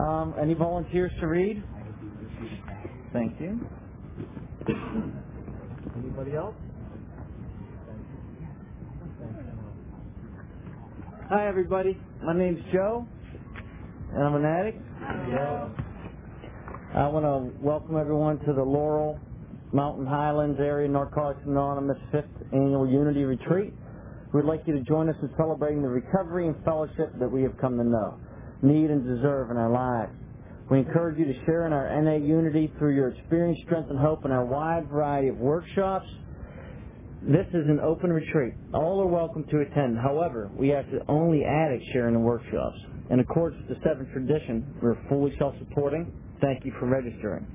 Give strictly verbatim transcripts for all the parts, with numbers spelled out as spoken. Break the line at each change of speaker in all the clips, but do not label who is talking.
Um, any volunteers to read? Thank you. Anybody else? Hi, everybody. My name's Joe, and I'm an addict. Yeah. I want to welcome everyone to the Laurel Mountain Highlands Area Narcotics Anonymous fifth Annual Unity Retreat. We'd like you to join us in celebrating the recovery and fellowship that we have come to know, need, and deserve in our lives. We encourage you to share in our N A unity through your experience, strength, and hope in our wide variety of workshops. This is an open retreat. All are welcome to attend. However, we ask that only addicts share in the workshops. In accordance with the seventh tradition, we're fully self-supporting. Thank you for registering.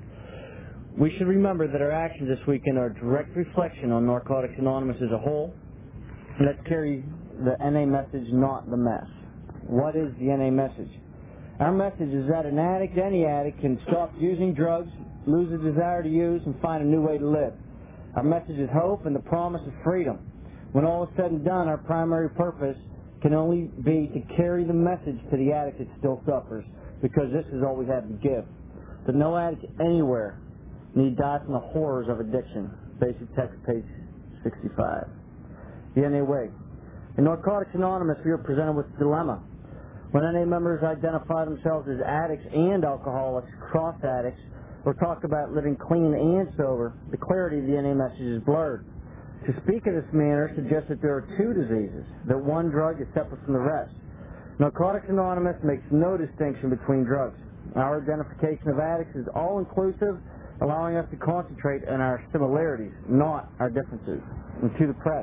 We should remember that our actions this weekend are a direct reflection on Narcotics Anonymous as a whole. Let's carry the N A message, not the mess. What is the N A message? Our message is that an addict, any addict, can stop using drugs, lose the desire to use, and find a new way to live. Our message is hope and the promise of freedom. When all is said and done, our primary purpose can only be to carry the message to the addict that still suffers, because this is all we have to give. That no addict anywhere need die from the horrors of addiction. Basic text, page sixty-five. The N A way. In Narcotics Anonymous, we are presented with a dilemma. When N A members identify themselves as addicts and alcoholics, cross-addicts, or talk about living clean and sober, the clarity of the N A message is blurred. To speak in this manner suggests that there are two diseases, that one drug is separate from the rest. Narcotics Anonymous makes no distinction between drugs. Our identification of addicts is all-inclusive, allowing us to concentrate on our similarities, not our differences. And to the press.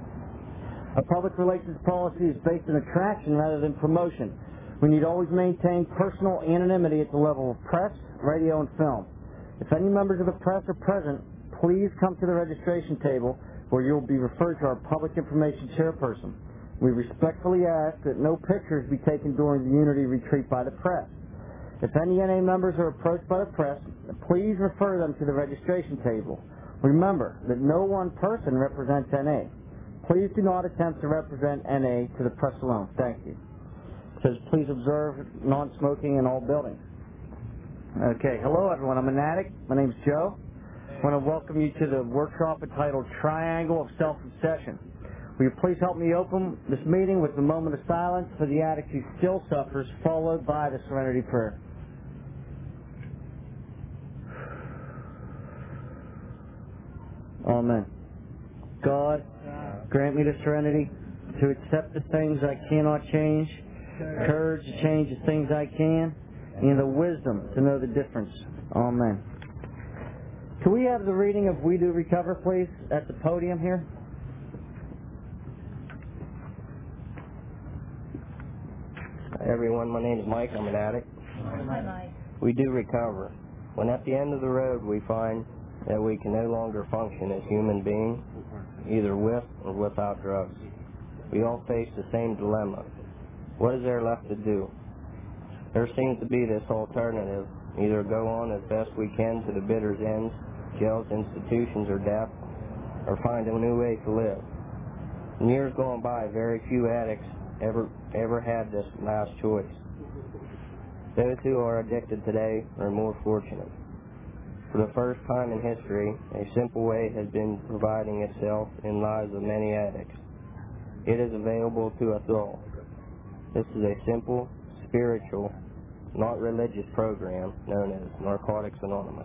Our public relations policy is based on attraction rather than promotion. We need always maintain personal anonymity at the level of press, radio, and film. If any members of the press are present, please come to the registration table where you will be referred to our public information chairperson. We respectfully ask that no pictures be taken during the Unity Retreat by the press. If any N A members are approached by the press, please refer them to the registration table. Remember that no one person represents N A. Please do not attempt to represent N A to the press alone. Thank you. It says, please observe non-smoking in all buildings. Okay, hello everyone. I'm an addict. My name's Joe. I want to welcome you to the workshop entitled Triangle of Self-Obsession. Will you please help me open this meeting with a moment of silence for the addict who still suffers, followed by the Serenity Prayer. Amen. God, grant me the serenity to accept the things I cannot change, courage to change the things I can, and the wisdom to know the difference. Amen. Can we have the reading of We Do Recover, please, at the podium here?
Hi everyone, my name is Mike. I'm an addict.
Hi, Mike.
We do recover. When at the end of the road we find that we can no longer function as human beings, either with or without drugs, we all face the same dilemma. What is there left to do? There seems to be this alternative: either go on as best we can to the bitter's ends, jails, institutions, or death, or find a new way to live. In years gone by, very few addicts ever ever had this last choice. Those who are addicted today are more fortunate. For the first time in history, a simple way has been providing itself in lives of many addicts. It is available to us all. This is a simple, spiritual, not religious program known as Narcotics Anonymous.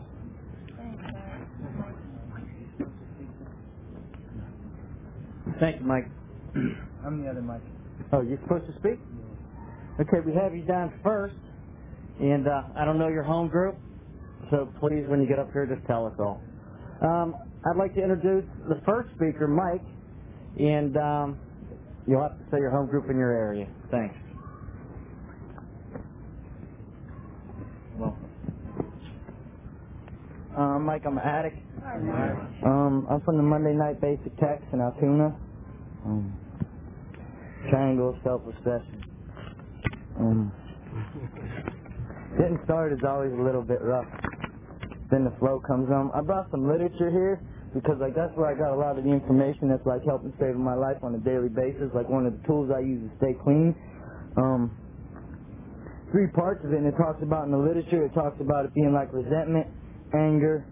Thank you, Mike.
I'm the other Mike.
Oh, you're supposed to speak? Okay, we have you down first, and uh, I don't know your home group, so please, when you get up here, just tell us all. Um, I'd like to introduce the first speaker, Mike, and um, you'll have to say your home group in your area. Thanks.
Well, uh, Mike, I'm an addict.
Hi, Mike.
Um, I'm from the Monday Night Basic Text in Altoona. Um, Triangle of Self-Obsession. Um, getting started is always a little bit rough. Then the flow comes on. I brought some literature here because like that's where I got a lot of the information that's like helping save my life on a daily basis. Like one of the tools I use to stay clean. Um, three parts of it, and it talks about in the literature, it talks about it being like resentment, anger,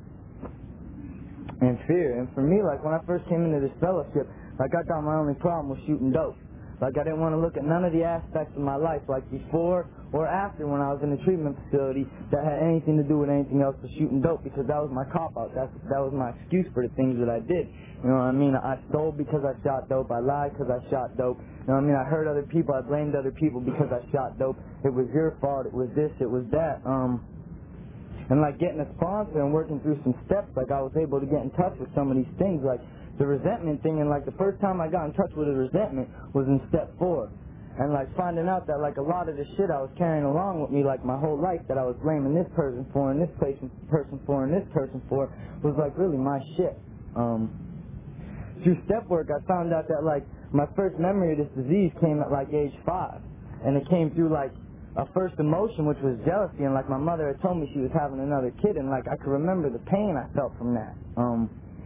and fear. And for me, like when I first came into this fellowship, like I thought my only problem was shooting dope. Like I didn't want to look at none of the aspects of my life, like before or after when I was in the treatment facility, that had anything to do with anything else but shooting dope, because that was my cop-out. That's, that was my excuse for the things that I did. You know what I mean? I stole because I shot dope. I lied because I shot dope. You know what I mean? I hurt other people. I blamed other people because I shot dope. It was your fault. It was this. It was that. Um, and like getting a sponsor and working through some steps, like I was able to get in touch with some of these things, like the resentment thing. And like the first time I got in touch with the resentment was in step four. And like finding out that like a lot of the shit I was carrying along with me like my whole life, that I was blaming this person for and this person for and this person for, was like really my shit. Um, through step work I found out that like my first memory of this disease came at like age five. And it came through like a first emotion, which was jealousy. And like my mother had told me she was having another kid, and like I could remember the pain I felt from that. Um,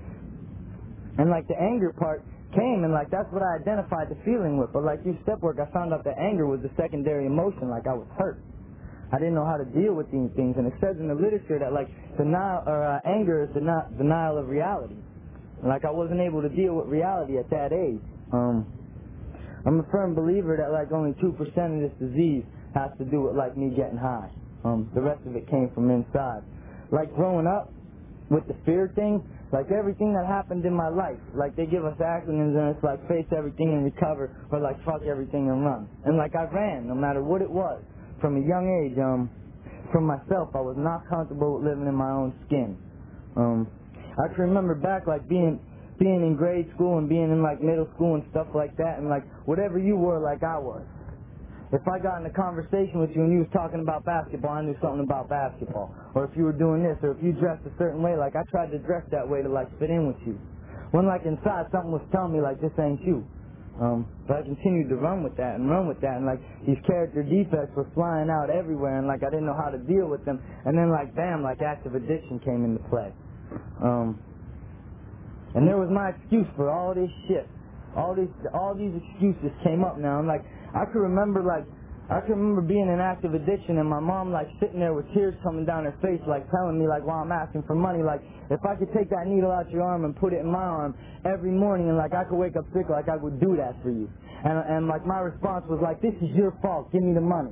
and like the anger part came, and like that's what I identified the feeling with. But like through step work I found out that anger was the secondary emotion. Like I was hurt. I didn't know how to deal with these things. And it says in the literature that like denial or uh, anger is deni- denial of reality. And like I wasn't able to deal with reality at that age. Um, I'm a firm believer that like only two percent of this disease has to do with like me getting high. Um, the rest of it came from inside. Like growing up with the fear thing, like everything that happened in my life, like they give us acronyms and it's like face everything and recover, or like fuck everything and run. And like I ran, no matter what it was, from a young age. Um, from myself, I was not comfortable with living in my own skin. Um, I can remember back like being being in grade school and being in like middle school and stuff like that, and like whatever you were, like I was. If I got in a conversation with you and you was talking about basketball, I knew something about basketball. Or if you were doing this, or if you dressed a certain way, like I tried to dress that way to like fit in with you. When like inside something was telling me like this ain't you. Um, but I continued to run with that and run with that, and like these character defects were flying out everywhere, and like I didn't know how to deal with them. And then like bam, like active addiction came into play. Um, and there was my excuse for all this shit. All these, all these excuses came up now. And like, I can remember like, I can remember being in active addiction and my mom like sitting there with tears coming down her face, like telling me like while I'm asking for money, like if I could take that needle out your arm and put it in my arm every morning, and like I could wake up sick, like I would do that for you. And and like my response was like, this is your fault, give me the money.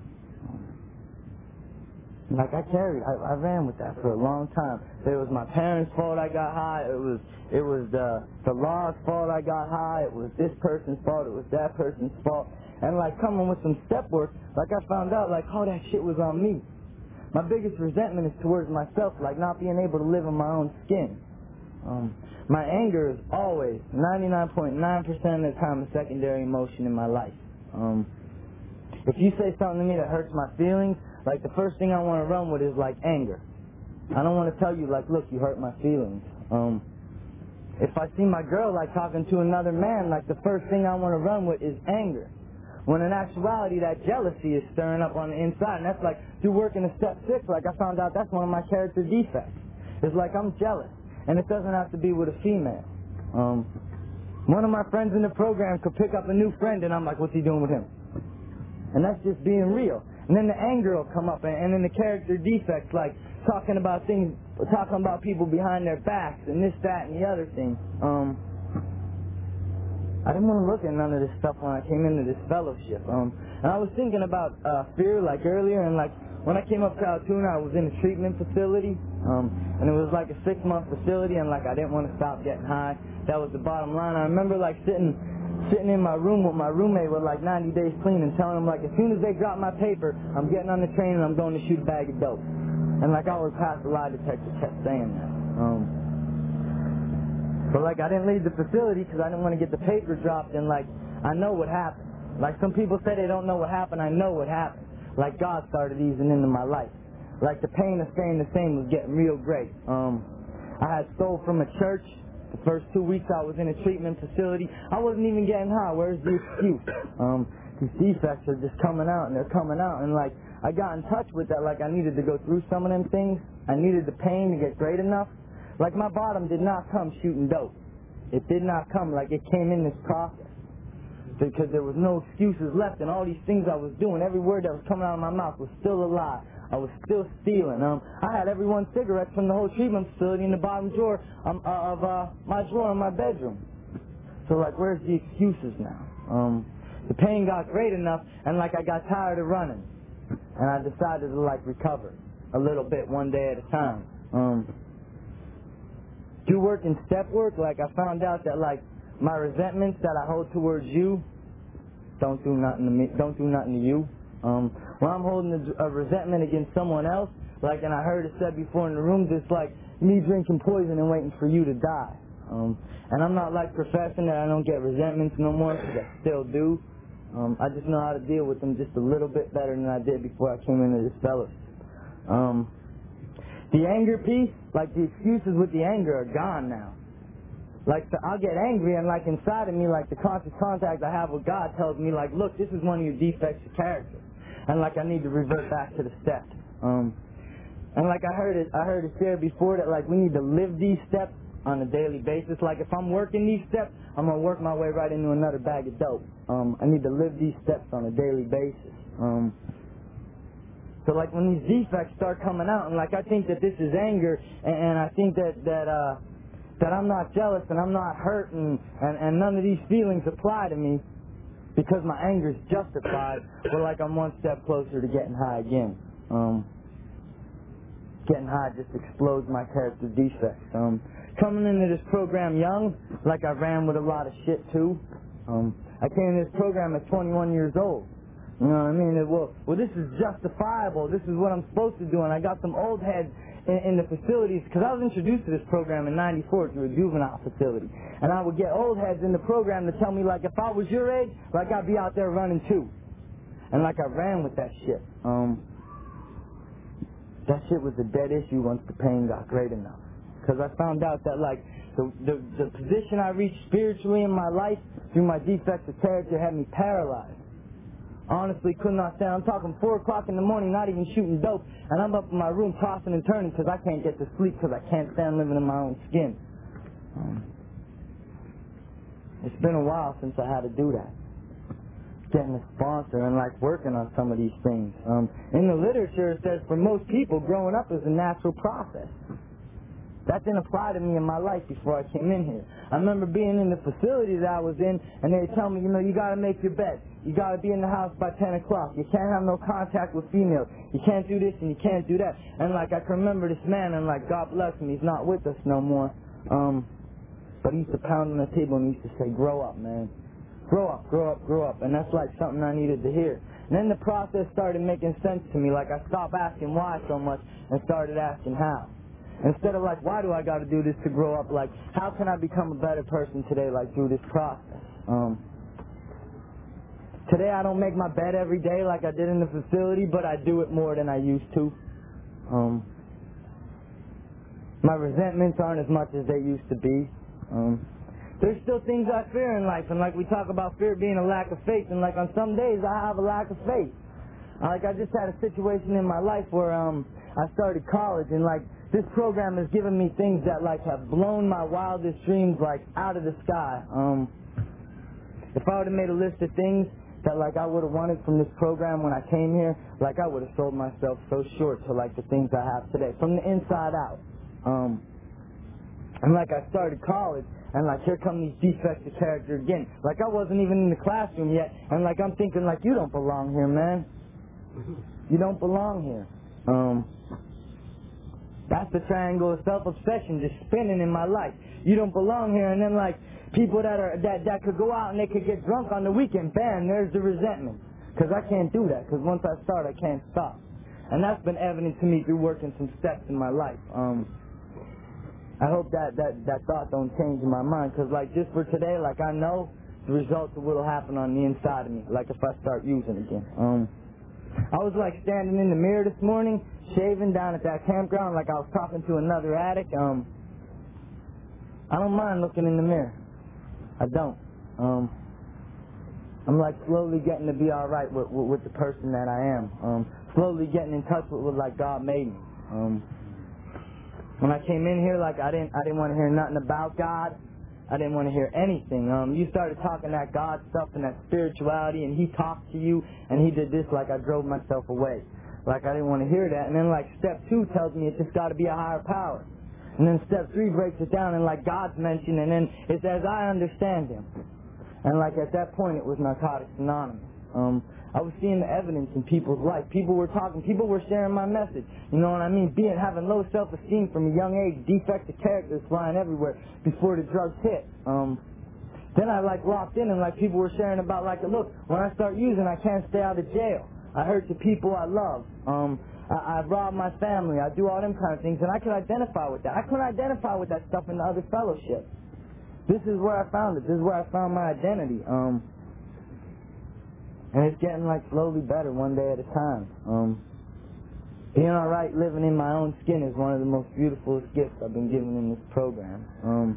Like I carried, I, I ran with that for a long time. It was my parents' fault I got high. It was it was the the law's fault I got high. It was this person's fault. It was that person's fault. And like coming with some step work, like I found out like all that shit was on me. My biggest resentment is towards myself, like not being able to live in my own skin. Um, my anger is always ninety-nine point nine percent of the time a secondary emotion in my life. Um, if you say something to me that hurts my feelings, like the first thing I want to run with is like anger. I don't want to tell you like, look, you hurt my feelings. Um, if I see my girl like talking to another man, like the first thing I want to run with is anger. When in actuality that jealousy is stirring up on the inside, and that's like through working a step six, like I found out that's one of my character defects. It's like I'm jealous, and it doesn't have to be with a female. Um, one of my friends in the program could pick up a new friend, and I'm like, what's he doing with him? And that's just being real. And then the anger will come up, and, and then the character defects, like talking about things, talking about people behind their backs, and this, that, and the other thing. Um, I didn't want to look at none of this stuff when I came into this fellowship. Um, and I was thinking about uh, fear, like earlier, and like when I came up to Altoona, I was in a treatment facility, um, and it was like a six-month facility, and like I didn't want to stop getting high. That was the bottom line. I remember like sitting. sitting in my room with my roommate with like ninety days clean, and telling him like as soon as they drop my paper, I'm getting on the train and I'm going to shoot a bag of dope. And like I was past the lie detector kept saying that. Um, but like I didn't leave the facility because I didn't want to get the paper dropped, and like I know what happened. Like some people say they don't know what happened, I know what happened. Like God started easing into my life. Like the pain of staying the same was getting real great. Um, I had stole from a church. The first two weeks I was in a treatment facility, I wasn't even getting high. Where's the excuse? Um, these defects are just coming out, and they're coming out. And, like, I got in touch with that, like, I needed to go through some of them things. I needed the pain to get great enough. Like, my bottom did not come shooting dope. It did not come like it came in this process. because there was no excuses left, and all these things I was doing, every word that was coming out of my mouth was still a lie. I was still stealing. Um, I had every one cigarette from the whole treatment facility in the bottom drawer um, uh, of uh, my drawer in my bedroom. So, like, where's the excuses now? Um, the pain got great enough, and, like, I got tired of running. And I decided to, like, recover a little bit one day at a time. Um, do work in step work. Like, I found out that, like, my resentments that I hold towards you don't do nothing to me, don't do nothing to you. Um, when I'm holding a, a resentment against someone else, like, and I heard it said before in the room, just like me drinking poison and waiting for you to die. Um, and I'm not like professing that I don't get resentments no more, because I still do. Um, I just know how to deal with them just a little bit better than I did before I came into this fellowship. Um, the anger piece, like the excuses with the anger are gone now. Like, so I'll get angry, and like inside of me, like the conscious contact I have with God tells me, like, look, this is one of your defects of character, and like I need to revert back to the steps. Um, and like I heard it, I heard it said before that like we need to live these steps on a daily basis. Like if I'm working these steps, I'm gonna work my way right into another bag of dope. Um, I need to live these steps on a daily basis. Um, so like when these defects start coming out, and like I think that this is anger, and, and I think that that uh. that I'm not jealous and I'm not hurt and, and, and none of these feelings apply to me because my anger is justified, but like I'm one step closer to getting high again. Um, getting high just explodes my character defects. Um, coming into this program young, like I ran with a lot of shit too. Um, I came into this program at twenty-one years old. You know what I mean? It, well, well, this is justifiable. This is what I'm supposed to do. And I got some old heads in, in the facilities, because I was introduced to this program in ninety-four through a juvenile facility. And I would get old heads in the program to tell me, like, if I was your age, like, I'd be out there running too. And, like, I ran with that shit. Um, that shit was a dead issue once the pain got great enough. Because I found out that, like, the, the, the position I reached spiritually in my life through my defects of character had me paralyzed. Honestly, could not stand. I'm talking four o'clock in the morning, not even shooting dope, and I'm up in my room tossing and turning because I can't get to sleep because I can't stand living in my own skin. Um, it's been a while since I had to do that. Getting a sponsor and like working on some of these things. Um, in the literature, it says for most people, growing up is a natural process. That didn't apply to me in my life before I came in here. I remember being in the facility that I was in, and they would tell me, you know, you got to make your bed. You got to be in the house by ten o'clock. You can't have no contact with females. You can't do this and you can't do that. And, like, I can remember this man, and, like, God bless him, he's not with us no more. Um, but he used to pound on the table and he used to say, grow up, man. Grow up, grow up, grow up. And that's, like, something I needed to hear. And then the process started making sense to me. Like, I stopped asking why so much and started asking how. Instead of like, why do I got to do this to grow up? Like, how can I become a better person today, like, through this process? Um, today I don't make my bed every day like I did in the facility, but I do it more than I used to. Um, my resentments aren't as much as they used to be. Um, there's still things I fear in life, and like we talk about fear being a lack of faith, and like on some days I have a lack of faith. Like I just had a situation in my life where um I started college, and like this program has given me things that like have blown my wildest dreams like out of the sky. Um, if I would have made a list of things that like I would have wanted from this program when I came here, like I would have sold myself so short to like the things I have today, from the inside out. Um, and like I started college, and like here come these defects of character again. Like I wasn't even in the classroom yet, and like I'm thinking like, you don't belong here, man. You don't belong here. Um, that's the triangle of self-obsession just spinning in my life. You don't belong here, and then like people that are that that could go out and they could get drunk on the weekend, bam, there's the resentment. Because I can't do that, because once I start, I can't stop. And that's been evident to me through working some steps in my life. Um, I hope that, that, that thought don't change in my mind, because like just for today, like I know the results of what will happen on the inside of me, like if I start using again. Um, I was like standing in the mirror this morning, shaving down at that campground, like I was talking to another addict. Um, I don't mind looking in the mirror. I don't. Um, I'm like slowly getting to be all right with, with, with the person that I am. Um, slowly getting in touch with what like God made me. Um, when I came in here, like I didn't, I didn't want to hear nothing about God. I didn't want to hear anything. Um, you started talking that God stuff and that spirituality, and he talked to you, and he did this, like I drove myself away. Like I didn't want to hear that. And then like step two tells me it's just got to be a higher power. And then step three breaks it down, and like God's mentioned, and then it's as I understand him. And like at that point it was Narcotics Anonymous. Um, I was seeing the evidence in people's life. People were talking, people were sharing my message. You know what I mean? Being, having low self-esteem from a young age, defective characters flying everywhere before the drugs hit. Um, then I like locked in and like people were sharing about like, look, when I start using I can't stay out of jail. I hurt the people I love. Um, I, I rob my family. I do all them kind of things, and I can identify with that. I couldn't identify with that stuff in the other fellowship. This is where I found it. This is where I found my identity. Um, and it's getting like slowly better one day at a time. Um, being alright living in my own skin is one of the most beautiful gifts I've been given in this program. Um,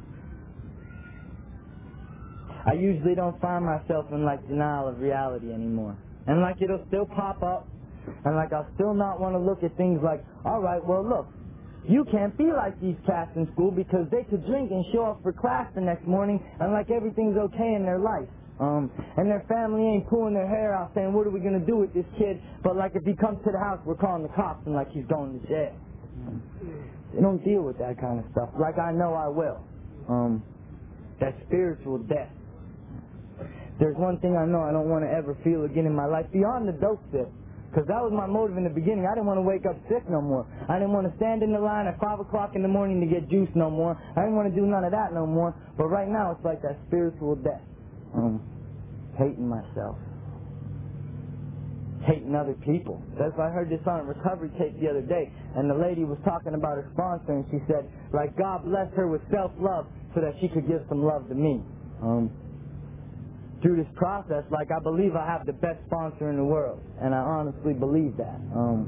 I usually don't find myself in like denial of reality anymore. And like it'll still pop up, and like I'll still not want to look at things like, alright, well look, you can't be like these cats in school because they could drink and show up for class the next morning and like everything's okay in their life. Um, and their family ain't pulling their hair out saying, what are we going to do with this kid? But like if he comes to the house, we're calling the cops and like he's going to jail. They don't deal with that kind of stuff. Like I know I will. Um, that spiritual death. There's one thing I know I don't want to ever feel again in my life beyond the dope sip. Because that was my motive in the beginning. I didn't want to wake up sick no more. I didn't want to stand in the line at five o'clock in the morning to get juice no more. I didn't want to do none of that no more. But right now it's like that spiritual death. Um, hating myself. Hating other people. That's why I heard this on a recovery tape the other day. And the lady was talking about her sponsor, and she said, like, God blessed her with self-love so that she could give some love to me. Um... Through this process, like I believe I have the best sponsor in the world, and I honestly believe that.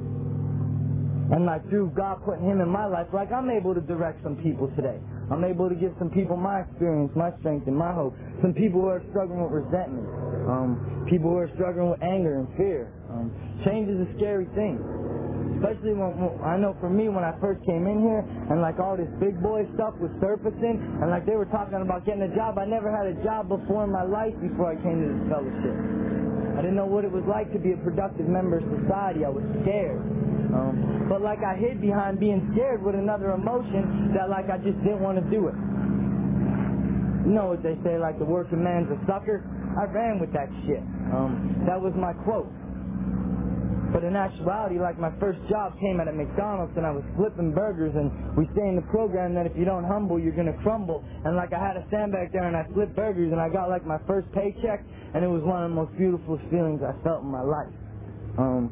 Um, and like through God putting him in my life, like I'm able to direct some people today. I'm able to give some people my experience, my strength, and my hope. Some people who are struggling with resentment, um, people who are struggling with anger and fear. Um, change is a scary thing. Especially when, when, I know for me when I first came in here and like all this big boy stuff was surfacing and like they were talking about getting a job. I never had a job before in my life before I came to this fellowship. I didn't know what it was like to be a productive member of society. I was scared. Um, but like I hid behind being scared with another emotion that like I just didn't want to do it. You know what they say, like the working man's a sucker? I ran with that shit. Um, that was my quote. But in actuality, like my first job came at a McDonald's and I was flipping burgers, and we say in the program that if you don't humble, you're going to crumble. And like I had to stand back there and I flipped burgers and I got like my first paycheck, and it was one of the most beautiful feelings I felt in my life. Um,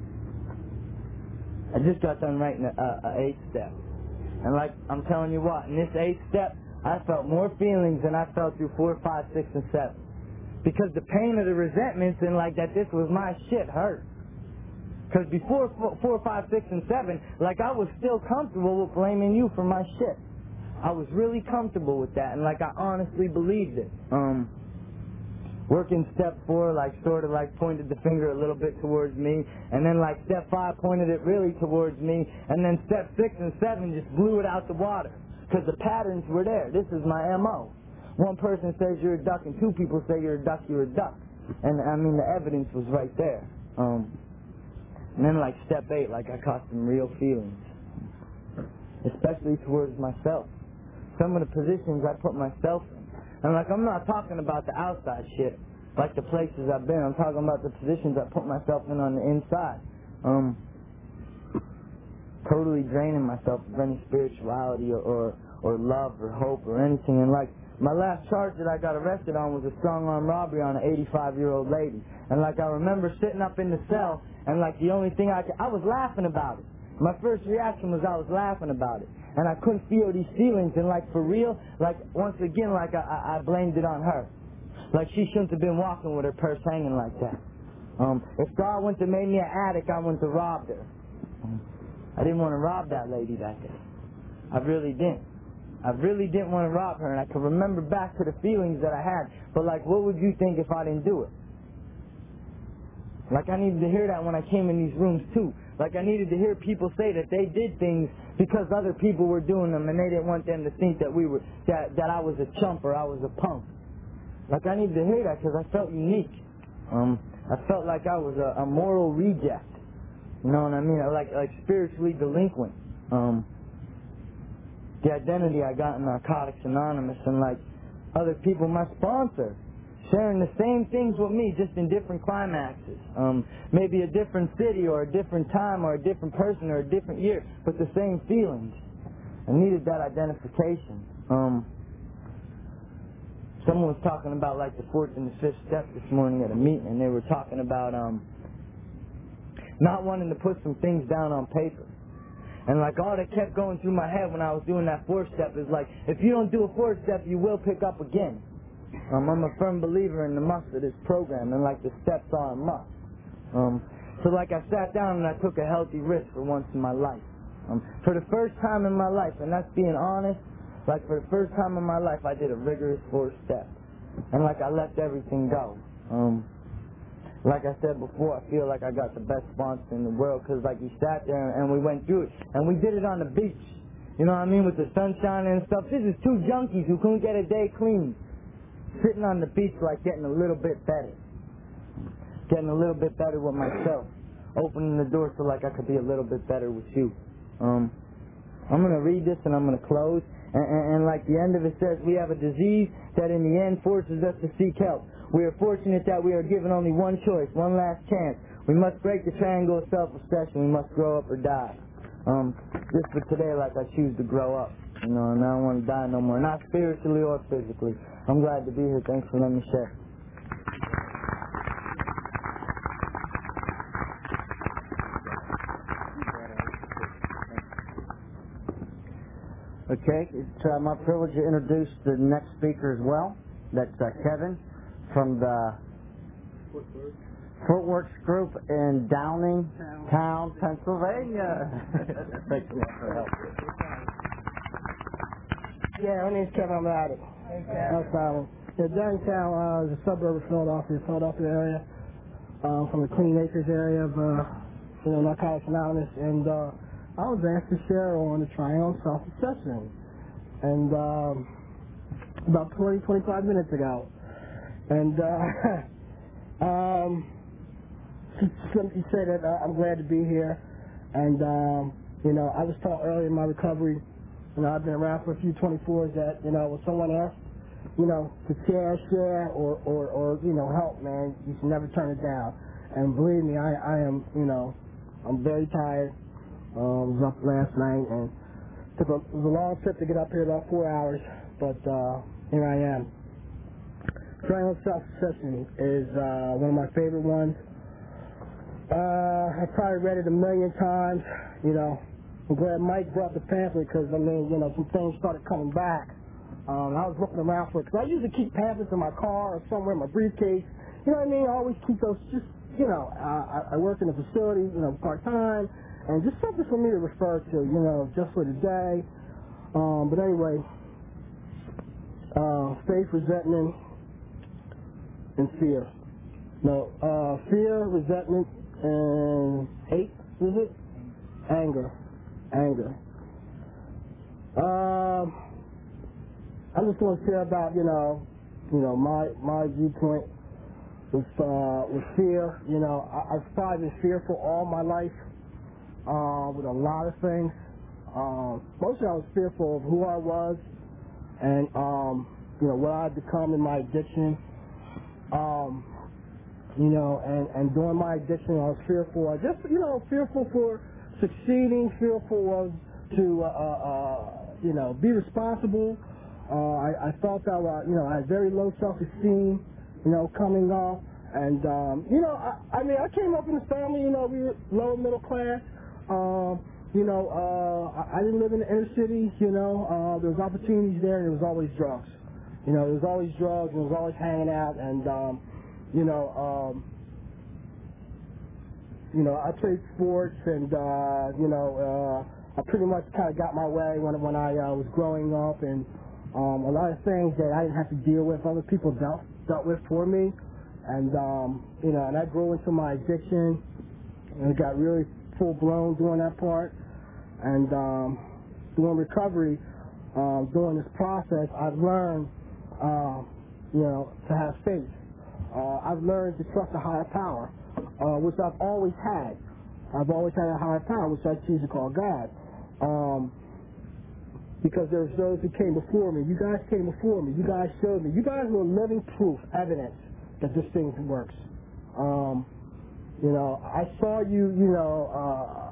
I just got done writing a, a, a eighth step. And like I'm telling you what, in this eighth step, I felt more feelings than I felt through four, five, six, and seven. Because the pain of the resentments and like that this was my shit hurt. Because before four, five, six, and seven, like I was still comfortable with blaming you for my shit. I was really comfortable with that, and like I honestly believed it. Um, working step four, like sort of like pointed the finger a little bit towards me, and then like step five pointed it really towards me, and then step six and seven just blew it out the water. Because the patterns were there. This is my M O. One person says you're a duck, and two people say you're a duck, you're a duck. And I mean the evidence was right there. Um, And then like step eight, like I caught some real feelings. Especially towards myself. Some of the positions I put myself in. And like I'm not talking about the outside shit, like the places I've been. I'm talking about the positions I put myself in on the inside. Um, totally draining myself of any spirituality or, or, or love or hope or anything. And like my last charge that I got arrested on was a strong arm robbery on an eighty-five year old lady. And like I remember sitting up in the cell, and like the only thing I could, I was laughing about it. My first reaction was I was laughing about it. And I couldn't feel these feelings, and like for real, like once again, like I, I, I blamed it on her. Like she shouldn't have been walking with her purse hanging like that. Um, if God wouldn't have made me an addict, I wouldn't have robbed her. Um, I didn't want to rob that lady that day. I really didn't. I really didn't want to rob her, and I could remember back to the feelings that I had. But like, what would you think if I didn't do it? Like I needed to hear that when I came in these rooms too. Like I needed to hear people say that they did things because other people were doing them, and they didn't want them to think that we were that that I was a chump or I was a punk. Like I needed to hear that because I felt unique. Um, I felt like I was a, a moral reject. You know what I mean? Like like spiritually delinquent. Um, the identity I got in Narcotics Anonymous, and like other people, my sponsor, sharing the same things with me, just in different climaxes. Um, maybe a different city or a different time or a different person or a different year, but the same feelings. I needed that identification. Um, someone was talking about like the fourth and the fifth step this morning at a meeting, and they were talking about um, not wanting to put some things down on paper. And like all that kept going through my head when I was doing that fourth step is like, if you don't do a fourth step, you will pick up again. Um, I'm a firm believer in the must of this program, and like the steps are a must. Um, so like I sat down and I took a healthy risk for once in my life. Um, for the first time in my life, and that's being honest, like for the first time in my life, I did a rigorous fourth step. And like I let everything go. Um, like I said before, I feel like I got the best sponsor in the world, because like he sat there and we went through it. And we did it on the beach. You know what I mean? With the sunshine and stuff. This is two junkies who couldn't get a day clean, sitting on the beach, like getting a little bit better. Getting a little bit better with myself. Opening the door so like I could be a little bit better with you. Um, I'm going to read this and I'm going to close. And, and, and like the end of it says, we have a disease that in the end forces us to seek help. We are fortunate that we are given only one choice, one last chance. We must break the triangle of self-obsession. We must grow up or die. Um, just for today, like I choose to grow up. You know, and I don't want to die no more. Not spiritually or physically. I'm glad to be here. Thanks for letting me share.
Okay, it's uh, my privilege to introduce the next speaker as well. That's uh, Kevin from the Fort Works Group in Downingtown, Pennsylvania. Thanks for help.
Yeah, my name's Kevin. I'm an addict. No problem. Yeah, Downingtown uh, is a suburb of Philadelphia, Philadelphia area, uh, from the Clean Acres area of, uh, you know, Narcotics Anonymous, and uh, I was asked to share on the triangle of self-obsession, and um, about twenty, twenty-five minutes ago, and uh, um, let me say that uh, I'm glad to be here, and um, you know, I was taught early in my recovery. You know, I've been around for a few twenty-fours that, you know, when someone asks, you know, to share, share, or, or, or, you know, help, man, you should never turn it down. And believe me, I, I am, you know, I'm very tired. Um, was up last night, and took a, it was a long trip to get up here, about four hours, but uh, here I am. Triangle Self-Obsession is uh, one of my favorite ones. Uh, I probably read it a million times, you know. I'm glad Mike brought the pamphlet because, I mean, you know, some things started coming back. Um, I was looking around for it because I usually keep pamphlets in my car or somewhere in my briefcase. You know what I mean? I always keep those just, you know, uh, I, I work in a facility, you know, part-time, and just something for me to refer to, you know, just for the day. Um, but anyway, uh, faith, resentment, and fear. No, uh, fear, resentment, and hate, is it? Anger. Anger. Um, I'm just going to share about, you know, you know, my my viewpoint with uh, with fear. You know, I, I've probably been fearful all my life uh, with a lot of things. Um, mostly I was fearful of who I was and, um, you know, what I'd become in my addiction. Um, you know, and, and during my addiction I was fearful. I just, you know, fearful for succeeding, fearful of to, uh, uh, you know, be responsible. Uh, I, I thought that, uh, you know, I had very low self-esteem, you know, coming up. And, um, you know, I, I mean, I came up in a family, you know, we were lower middle class. Um, you know, uh, I, I didn't live in the inner city, you know. Uh, there was opportunities there, and there was always drugs. You know, there was always drugs, and there was always hanging out, and, um, you know, um, you know, I played sports, and, uh, you know, uh, I pretty much kind of got my way when, when I uh, was growing up, and um, a lot of things that I didn't have to deal with, other people dealt, dealt with for me, and, um, you know, and I grew into my addiction, and it got really full blown doing that part. And um, during recovery, uh, during this process, I've learned, uh, you know, to have faith. Uh, I've learned to trust a higher power, uh, which I've always had. I've always had a higher power, which I choose to call God. Um, because there's those who came before me. You guys came before me. You guys showed me. You guys were living proof, evidence that this thing works. Um, you know, I saw you, you know, uh,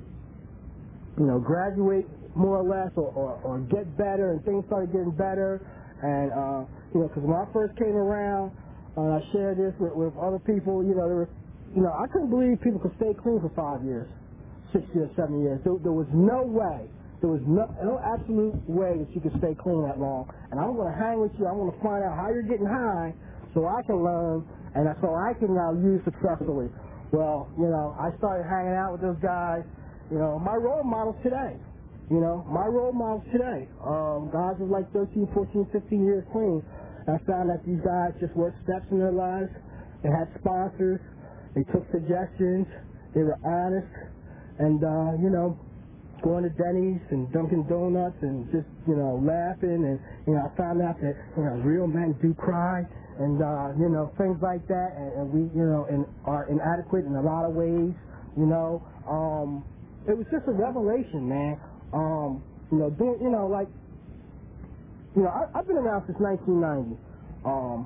you know, graduate more or less, or, or, or get better, and things started getting better. And uh, you know, because when I first came around, uh, I shared this with, with other people. You know, there were, you know, I couldn't believe people could stay clean for five years, six years, seven years. There, there was no way. There was no, no absolute way that you could stay clean that long. And I'm going to hang with you. I'm going to find out how you're getting high so I can learn, and so I can now use successfully. Well, you know, I started hanging out with those guys. You know, my role models today. You know, my role models today. Um, guys with like thirteen, fourteen, fifteen years clean. I found that these guys just worked steps in their lives. They had sponsors. They took suggestions. They were honest. And, uh, you know, going to Denny's and Dunkin' Donuts and just, you know, laughing. And, you know, I found out that, you know, real men do cry. And, uh, you know, things like that. And, and we, you know, and are inadequate in a lot of ways, you know. Um, it was just a revelation, man. Um, you know, doing, you know, like, you know, I, I've been around since nineteen ninety. Um,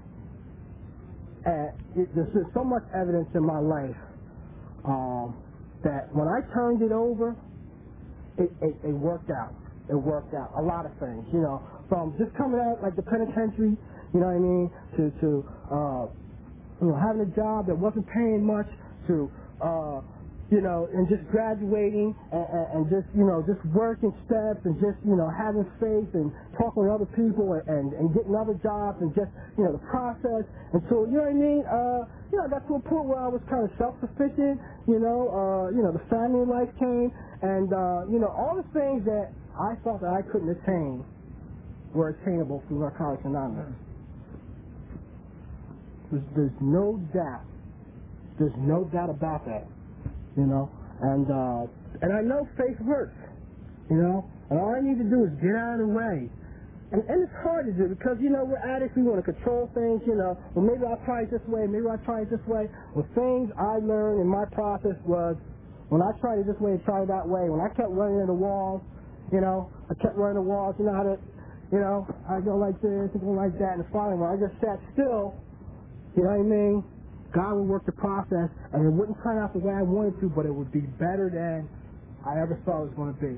and it, there's just so much evidence in my life um, that when I turned it over, it, it, it worked out. It worked out. A lot of things, you know, from just coming out like the penitentiary, you know what I mean, to, to uh, you know, having a job that wasn't paying much, to, uh, you know, and just graduating and, and, and just, you know, just working steps and just, you know, having faith and talking with other people and, and, and getting other jobs and just, you know, the process. And so, you know what I mean? Uh, you know, I got to a point where I was kind of self-sufficient, you know, uh, you know, the family life came and, uh, you know, all the things that I thought that I couldn't attain were attainable through Narcotics Anonymous. There's, there's no doubt. There's no doubt about that. You know, and uh, and I know faith works, you know, and all I need to do is get out of the way. And, and it's hard to do because, you know, we're addicts, we want to control things, you know, well, maybe I'll try it this way, maybe I'll try it this way. Well, things I learned in my process was when I tried it this way and tried it that way, when I kept running into walls, you know, I kept running into walls, you know how to, you know, I go like this, I go like that, and finally when I just sat still, you know what I mean? God would work the process, and it wouldn't turn out the way I wanted to, but it would be better than I ever thought it was going to be.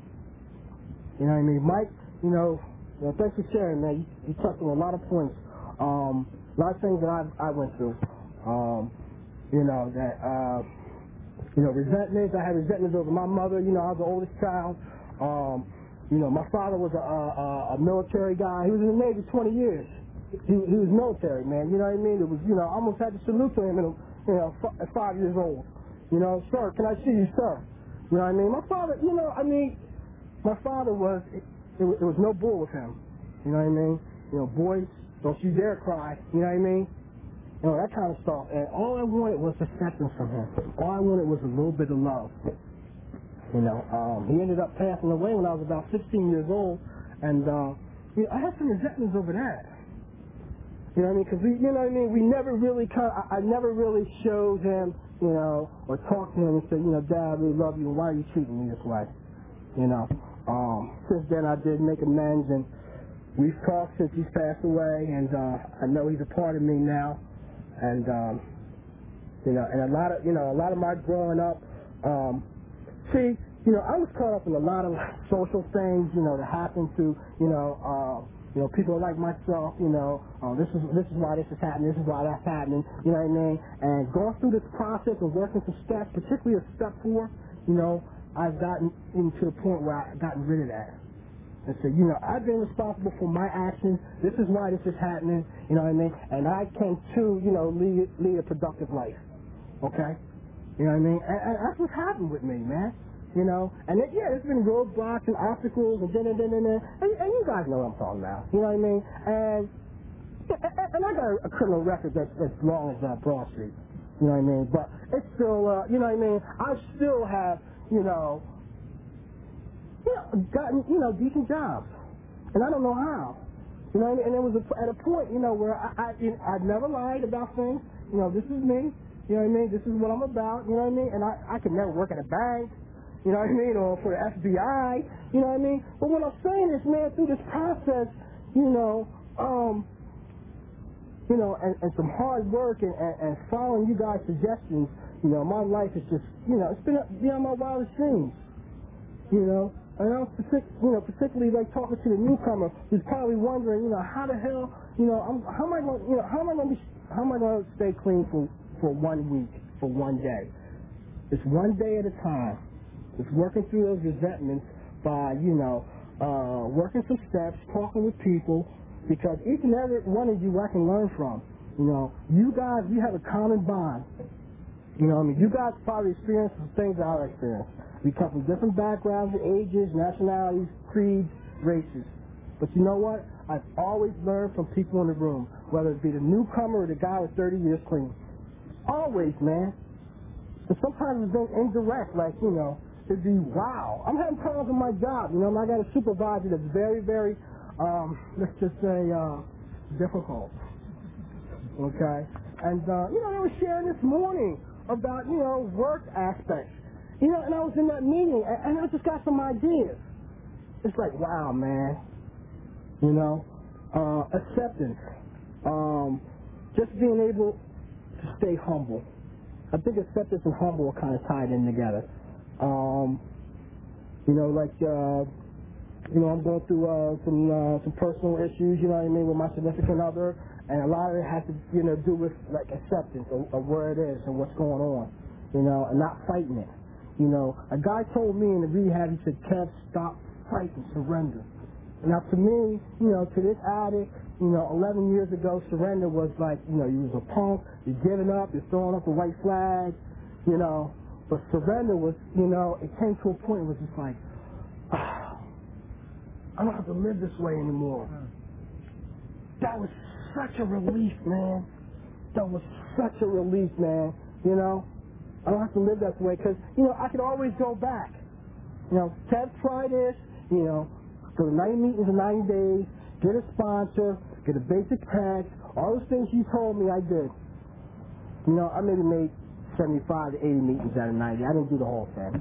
You know what I mean? Mike, you know, well, thanks for sharing, man. You, you touched on a lot of points. Um, a lot of things that I, I went through. Um, you know, that, uh, you know, resentments. I had resentments over my mother. You know, I was the oldest child. Um, you know, my father was a, a, a military guy. He was in the Navy twenty years. He, he was military, man, you know what I mean? It was, you know, I almost had to salute to him, at, you know, f- at five years old. You know, sir, can I see you, sir? You know what I mean? My father, you know, I mean, my father was, it, it, it was no bull with him. You know what I mean? You know, boys, don't you dare cry. You know what I mean? You know, that kind of stuff. And all I wanted was acceptance from him. All I wanted was a little bit of love. You know, um, he ended up passing away when I was about sixteen years old, and, uh, you know, I had some resentments over that. You know what I mean? Because we, you know what I mean? We never really kind of, I, I never really showed him, you know, or talked to him and said, you know, Dad, I really love you, and why are you treating me this way? You know, um, since then I did make amends, and we've talked since he's passed away, and uh, I know he's a part of me now, and, um, you know, and a lot of, you know, a lot of my growing up, um, see, you know, I was caught up in a lot of social things, you know, that happened to, you know, uh, You know, people like myself, you know, oh, this is this is why this is happening, this is why that's happening, you know what I mean? And going through this process of working some steps, particularly a step four, you know, I've gotten into the point where I've gotten rid of that. And so, you know, I've been responsible for my actions, this is why this is happening, you know what I mean? And I can, too, you know, lead, lead a productive life, okay? You know what I mean? And, and that's what's happened with me, man. You know, and it, yeah, there's been roadblocks and obstacles and da da da da da, and, and you guys know what I'm talking about. You know what I mean? And and, and I got a, a criminal record that's as long as uh, Broad Street. You know what I mean? But it's still, uh, you know what I mean? I still have, you know, you know, gotten, you know, decent jobs. And I don't know how. You know what I mean? And it was a, at a point, you know, where I, I, you know, I'd never lied about things. You know, this is me. You know what I mean? This is what I'm about. You know what I mean? And I, I could never work at a bank. You know what I mean? Or for the F B I. You know what I mean? But what I'm saying is, man, through this process, you know, um, you know, and, and some hard work and, and, and following you guys' suggestions, you know, my life is just, you know, it's been beyond my wildest dreams. You know, and I was, partic- you know, particularly like talking to the newcomer who's probably wondering, you know, how the hell, you know, I'm, how am I going, you know, how am I going to be, how am I going to stay clean for for one week, for one day? It's one day at a time. It's working through those resentments by, you know, uh, working some steps, talking with people, because each and every one of you I can learn from. You know, you guys, you have a common bond. You know what I mean? You guys probably experience the things that I experienced. We come from different backgrounds, ages, nationalities, creeds, races. But you know what? I've always learned from people in the room, whether it be the newcomer or the guy with thirty years clean. Always, man. And sometimes it's been indirect, like, you know, it'd be, wow, I'm having problems with my job. You know, I got a supervisor that's very, very, um, let's just say, uh, difficult. Okay? And, uh, you know, they were sharing this morning about, you know, work aspects. You know, and I was in that meeting, and, and I just got some ideas. It's like, wow, man. You know, uh, acceptance. Um, just being able to stay humble. I think acceptance and humble are kind of tied in together. Um, you know, like, uh, you know, I'm going through uh, some uh, some personal issues, you know what I mean, with my significant other, and a lot of it has to, you know, do with, like, acceptance of, of where it is and what's going on, you know, and not fighting it. You know, a guy told me in the rehab, he said, Kev, stop fighting, surrender. Now, to me, you know, to this addict, you know, eleven years ago, surrender was like, you know, you was a punk, you're giving up, you're throwing up the white flag, you know. But surrender was, you know, it came to a point where it was just like, ah, I don't have to live this way anymore. That was such a relief, man. That was such a relief, man, you know. I don't have to live that way because, you know, I can always go back. You know, Kev, try this, you know, go to ninety meetings in ninety days, get a sponsor, get a basic pack, all those things you told me I did. You know, I maybe made seventy-five to eighty meetings out of ninety. I didn't do the whole thing.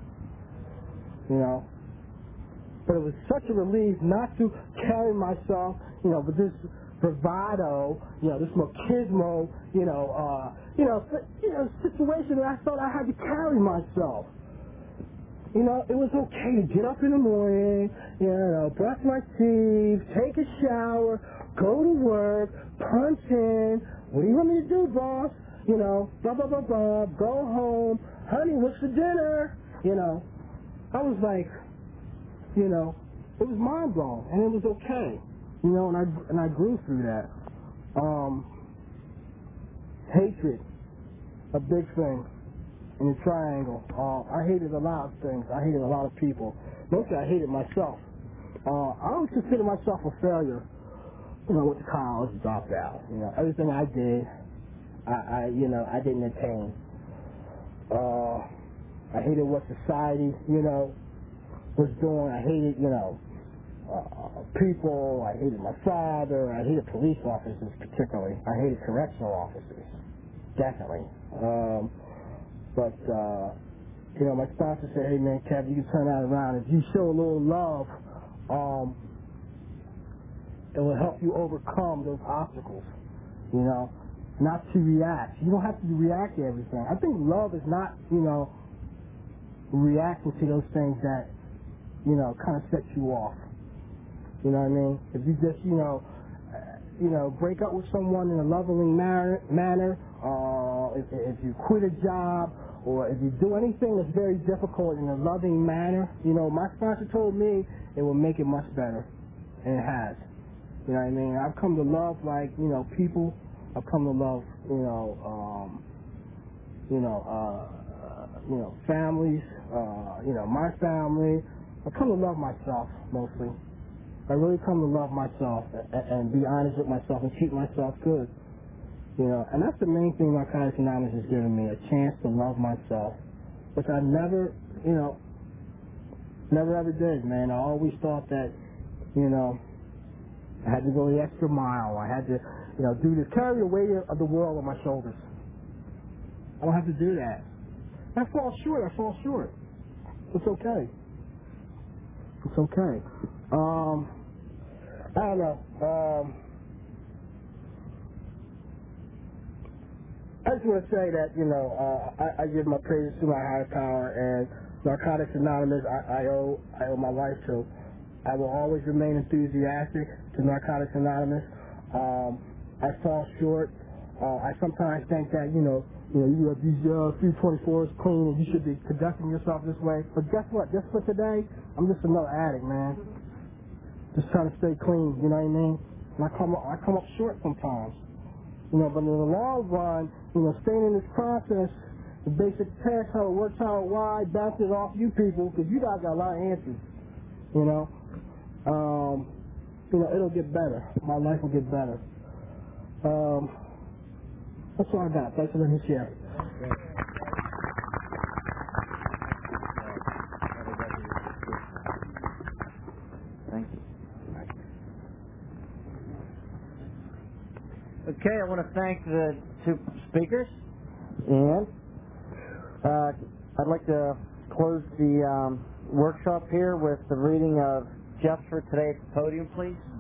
You know. But it was such a relief not to carry myself, you know, with this bravado, you know, this machismo, you know, uh, you know, you know, situation that I thought I had to carry myself. You know, it was okay to get up in the morning, you know, brush my teeth, take a shower, go to work, punch in. What do you want me to do, boss? You know, blah, blah, blah, blah, go home. Honey, what's for dinner? You know, I was like, you know, it was mind blowing, and it was okay. You know, and I and I grew through that. Um, hatred, a big thing in the triangle. Uh, I hated a lot of things. I hated a lot of people. Mostly I hated myself. Uh, I always consider myself a failure. You know, went to college, dropped out. You know, everything I did, I, I you know, I didn't attain. Uh, I hated what society, you know, was doing. I hated, you know, uh, people. I hated my father. I hated police officers particularly. I hated correctional officers, definitely. Um, but, uh, you know, my sponsor said, hey, man, Kev, you can turn that around. If you show a little love, um, it will help you overcome those obstacles, you know, not to react. You don't have to react to everything. I think love is not, you know, reacting to those things that, you know, kind of set you off. You know what I mean? If you just, you know, uh, you know, break up with someone in a loving manner, manner uh, if, if you quit a job, or if you do anything that's very difficult in a loving manner, you know, my sponsor told me it will make it much better, and it has. You know what I mean? I've come to love, like, you know, people. I've come to love, you know, um, you know, uh, you know, families, uh, you know, my family. I come to love myself, mostly. I really come to love myself and, and be honest with myself and treat myself good. You know, and that's the main thing Narcotics Anonymous has given me, a chance to love myself, which I never, you know, never ever did, man. I always thought that, you know, I had to go the extra mile. I had to, you know, do this, carry the weight of the world on my shoulders. I don't have to do that. I fall short. I fall short. It's okay. It's okay. Um, I don't know. Um, I just want to say that, you know, uh, I, I give my praises to my higher power, and Narcotics Anonymous, I, I owe I owe my life to. I will always remain enthusiastic to Narcotics Anonymous. Um, I fall short. Uh, I sometimes think that, you know, you know, you have these uh, three twenty-fours clean and you should be conducting yourself this way. But guess what? Just for today, I'm just another addict, man. Just trying to stay clean, you know what I mean? And I come up, I come up short sometimes. You know, but in the long run, you know, staying in this process, the basic test, how it works, how it why, bounce it off you people, because you guys got a lot of answers, you know. Um, you know, it'll get better. My life will get better. Um, that's all I got. Thanks for letting me share.
Thank you. Okay, I want to thank the two speakers, and uh, I'd like to close the um, workshop here with the reading of Just for Today at the podium, please.